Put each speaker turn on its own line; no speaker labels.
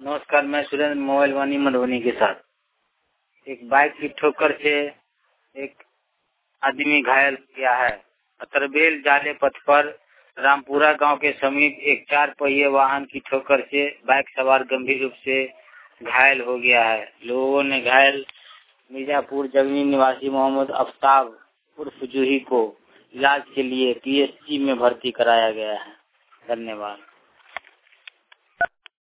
नमस्कार, मैं सुरेंद्र मोबाइल वानी मधुबनी के साथ। एक बाइक की ठोकर से एक आदमी घायल हो गया है। अतरबेल जाले पथ पर रामपुरा गांव के समीप एक 4 पहिए वाहन की ठोकर से बाइक सवार गंभीर रूप से घायल हो गया है। लोगों ने घायल मिर्जापुर जगनी निवासी मोहम्मद आफ्ताब उर्फ जूही को इलाज के लिए पीएचसी में भर्ती कराया गया है। धन्यवाद।